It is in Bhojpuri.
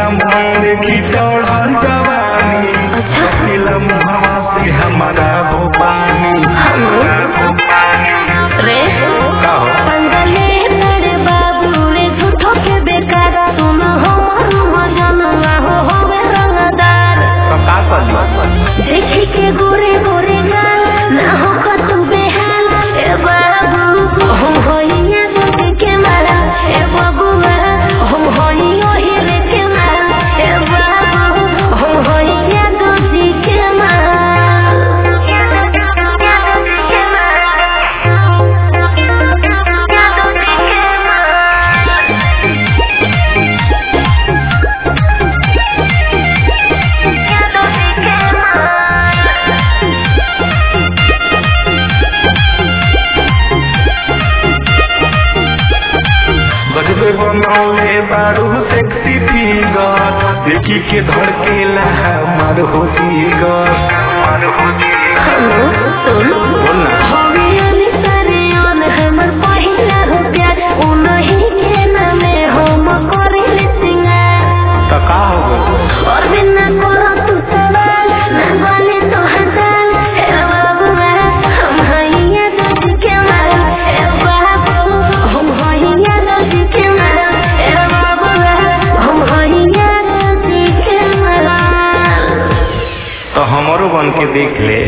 मन देखी चढ़ल जवानी अकेला मुहवा से हमारा भोपानी रे पंगले तेरे बाबू रे झूठो के बेकार तुम हमर मजनुआ होवे रंगदार देखी के गोरे गोरे गाल ना हो कतु बेहाल ए बाबू हम होइया गोरे के मारा ए बाबूआ हम होइयो हीरे के मारा ए बाबू हम होइया गोरे के मारा बजबे बनौले बारू सेक्सी फिगर देखी के धड़केला हमार हो जिगर हेलो सुन बोलना हमें सारे ऑन हमर पहिला हो प्यार ओ नहीं के नामे हम करिले सिंगार तो का हो गइल और बिना करो तू सवाल ना बने तो हटाल ए बाबूआ हम हइया दूध के मारा ए बाबू हम हइया दूध के मारा ए बाबूआ हम हइया दूध के मारा तो हमारो बन के देख ले।